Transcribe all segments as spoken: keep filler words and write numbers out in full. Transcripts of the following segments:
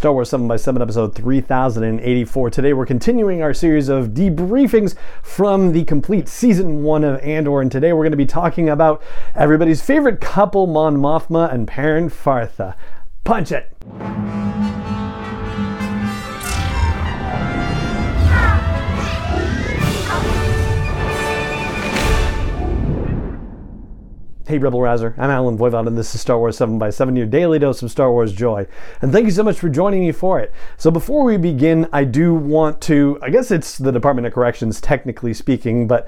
Star Wars seven by seven episode three thousand eighty-four. Today we're continuing our series of debriefings from the complete season one of Andor, and today we're going to be talking about everybody's favorite couple, Mon Mothma and Perrin Fartha. Punch it! Hey Rebel Rouser, I'm Alan Voivod and this is Star Wars seven by seven, your daily dose of Star Wars joy. And thank you so much for joining me for it. So before we begin, I do want to, I guess it's the Department of Corrections technically speaking, but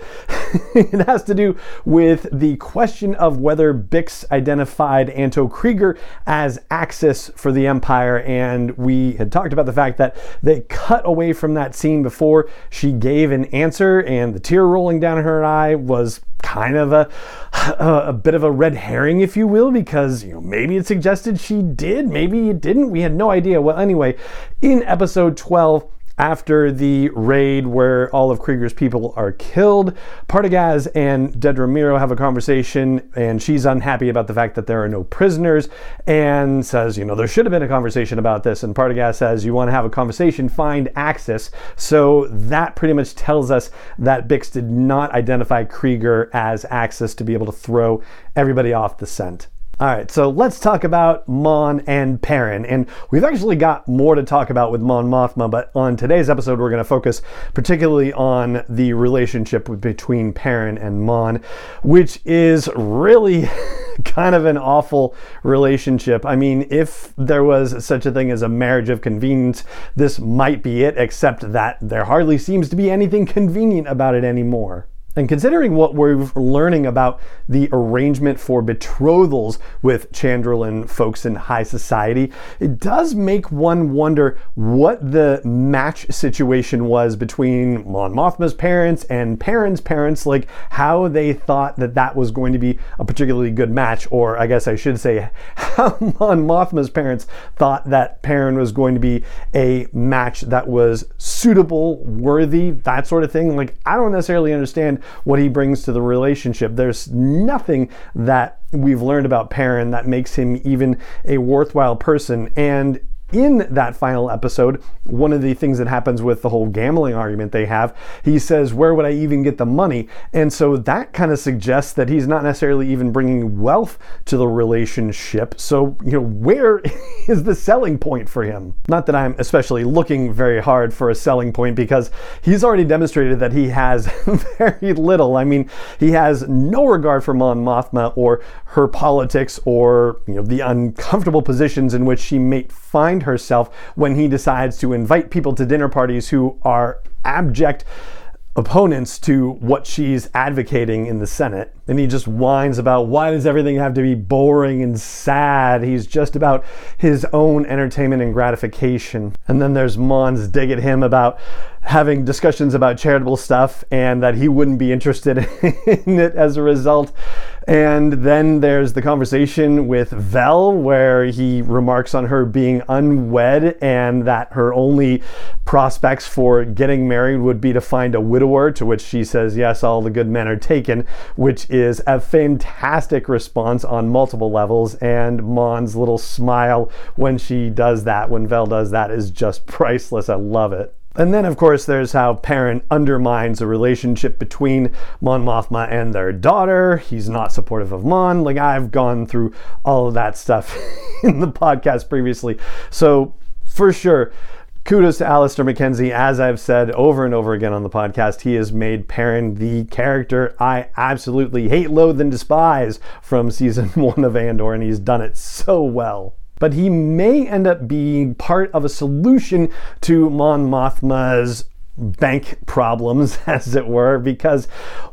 it has to do with the question of whether Bix identified Anto Kreegyr as Axis for the Empire, and we had talked about the fact that they cut away from that scene before she gave an answer, and the tear rolling down her eye was kind of a, a a bit of a red herring, if you will, because you know maybe it suggested she did, maybe it didn't. We had no idea. Well, anyway, in episode twelve, after the raid where all of Kreegyr's people are killed, Partagaz and Dedra Meero have a conversation, and she's unhappy about the fact that there are no prisoners and says, you know, there should have been a conversation about this. And Partagaz says, you want to have a conversation, find Axis. So that pretty much tells us that Bix did not identify Kreegyr as Axis to be able to throw everybody off the scent. All right, so let's talk about Mon and Perrin. And we've actually got more to talk about with Mon Mothma, but on today's episode, we're going to focus particularly on the relationship between Perrin and Mon, which is really kind of an awful relationship. I mean, if there was such a thing as a marriage of convenience, this might be it, except that there hardly seems to be anything convenient about it anymore. And considering what we're learning about the arrangement for betrothals with Chandrilan folks in high society, it does make one wonder what the match situation was between Mon Mothma's parents and Perrin's parents, like how they thought that that was going to be a particularly good match, or I guess I should say how Mon Mothma's parents thought that Perrin was going to be a match that was suitable, worthy, that sort of thing. Like, I don't necessarily understand what he brings to the relationship. There's nothing that we've learned about Perrin that makes him even a worthwhile person. And in that final episode, one of the things that happens with the whole gambling argument they have, he says, where would I even get the money? And so that kind of suggests that he's not necessarily even bringing wealth to the relationship. So, you know, where is the selling point for him? Not that I'm especially looking very hard for a selling point, because he's already demonstrated that he has very little. I mean, he has no regard for Mon Mothma or her politics, or, you know, the uncomfortable positions in which she may find herself when he decides to invite people to dinner parties who are abject opponents to what she's advocating in the Senate. And he just whines about, why does everything have to be boring and sad? He's just about his own entertainment and gratification. And then there's Mon's dig at him about having discussions about charitable stuff and that he wouldn't be interested in it as a result. And then there's the conversation with Vel where he remarks on her being unwed and that her only prospects for getting married would be to find a widower, to which she says, yes, all the good men are taken, which is a fantastic response on multiple levels. And Mon's little smile when she does that, when Vel does that, is just priceless. I love it. And then, of course, there's how Perrin undermines the relationship between Mon Mothma and their daughter. He's not supportive of Mon. Like, I've gone through all of that stuff in the podcast previously. So, for sure, kudos to Alistair Mackenzie. As I've said over and over again on the podcast, he has made Perrin the character I absolutely hate, loathe, and despise from season one of Andor, and he's done it so well. But he may end up being part of a solution to Mon Mothma's bank problems, as it were, because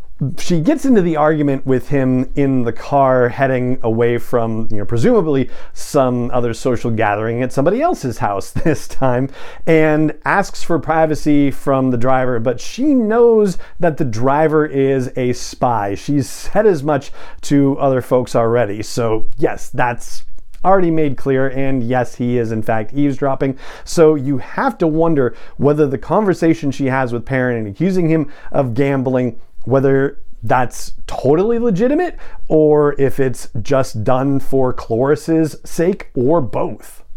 she gets into the argument with him in the car heading away from, you know, presumably some other social gathering at somebody else's house this time, and asks for privacy from the driver, but she knows that the driver is a spy. She's said as much to other folks already. So yes, that's already made clear, and yes, he is in fact eavesdropping. So you have to wonder whether the conversation she has with Perrin and accusing him of gambling, whether that's totally legitimate or if it's just done for Cloris's sake, or both.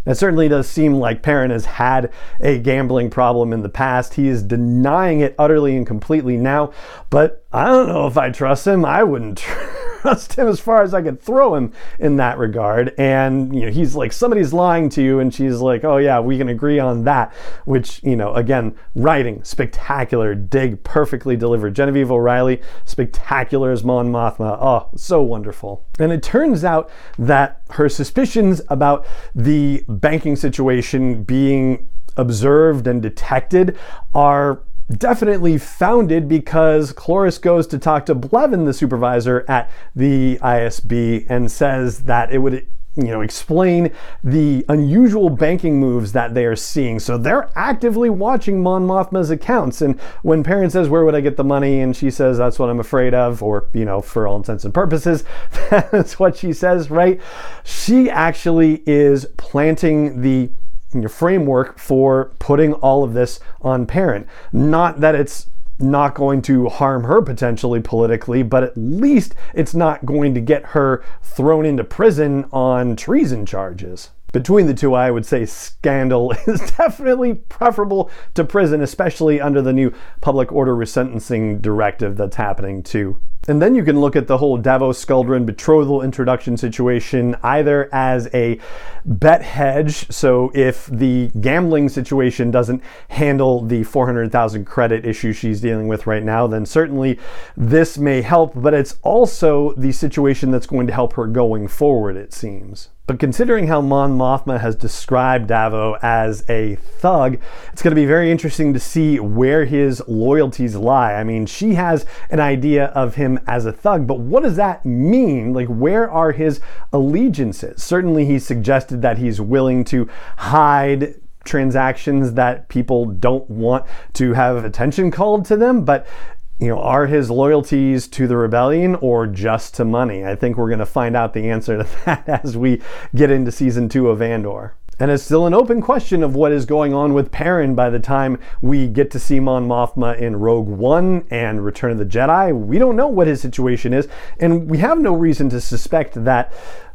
It certainly does seem like Perrin has had a gambling problem in the past. He is denying it utterly and completely now, but I don't know if I trust him. I wouldn't trust him as far as I could throw him in that regard. And, you know, he's like, somebody's lying to you, and she's like, oh yeah, we can agree on that, which, you know, again, writing, spectacular, dig, perfectly delivered. Genevieve O'Reilly, spectacular as Mon Mothma. Oh, so wonderful. And it turns out that her suspicions about the banking situation being observed and detected are definitely founded, because Cloris goes to talk to Blevin, the supervisor at the I S B, and says that it would, you know, explain the unusual banking moves that they are seeing. So they're actively watching Mon Mothma's accounts. And when Perrin says, where would I get the money? And she says, that's what I'm afraid of, or, you know, for all intents and purposes, that's what she says, right? She actually is planting the your framework for putting all of this on Perrin. Not that it's not going to harm her potentially politically, but at least it's not going to get her thrown into prison on treason charges. Between the two, I would say scandal is definitely preferable to prison, especially under the new public order resentencing directive that's happening too. And then you can look at the whole Davos Skuldran betrothal introduction situation either as a bet hedge. So if the gambling situation doesn't handle the four hundred thousand credit issue she's dealing with right now, then certainly this may help, but it's also the situation that's going to help her going forward, it seems. But considering how Mon Mothma has described Davo as a thug, it's going to be very interesting to see where his loyalties lie. I mean, she has an idea of him as a thug, but what does that mean? Like, where are his allegiances? Certainly he suggested that he's willing to hide transactions that people don't want to have attention called to them, but you know, are his loyalties to the rebellion or just to money? I think we're going to find out the answer to that as we get into season two of Andor. And it's still an open question of what is going on with Perrin by the time we get to see Mon Mothma in Rogue One and Return of the Jedi. We don't know what his situation is, and we have no reason to suspect that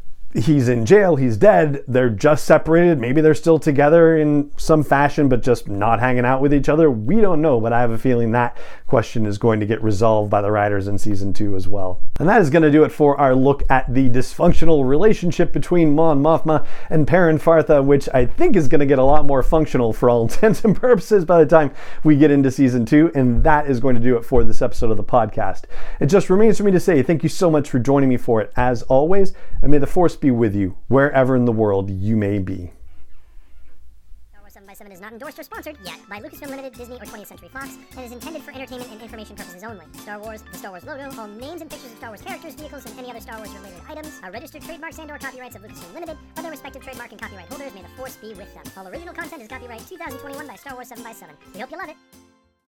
he's in jail, he's dead, they're just separated, maybe they're still together in some fashion but just not hanging out with each other. We don't know, but I have a feeling that question is going to get resolved by the writers in season two as well. And that is going to do it for our look at the dysfunctional relationship between Mon Mothma and Perrin Fartha, which I think is going to get a lot more functional for all intents and purposes by the time we get into season two, and that is going to do it for this episode of the podcast. It just remains for me to say thank you so much for joining me for it as always, and may the Force be with you wherever in the world you may be. Star Wars seven by seven is not endorsed or sponsored yet by Lucasfilm Limited, Disney, or twentieth Century Fox, and is intended for entertainment and information purposes only. Star Wars, the Star Wars logo, all names and pictures of Star Wars characters, vehicles, and any other Star Wars related items are registered trademarks and or copyrights of Lucasfilm Limited, or their respective trademark and copyright holders. May the Force be with them. All original content is copyright two thousand twenty-one by Star Wars seven by seven. We hope you love it.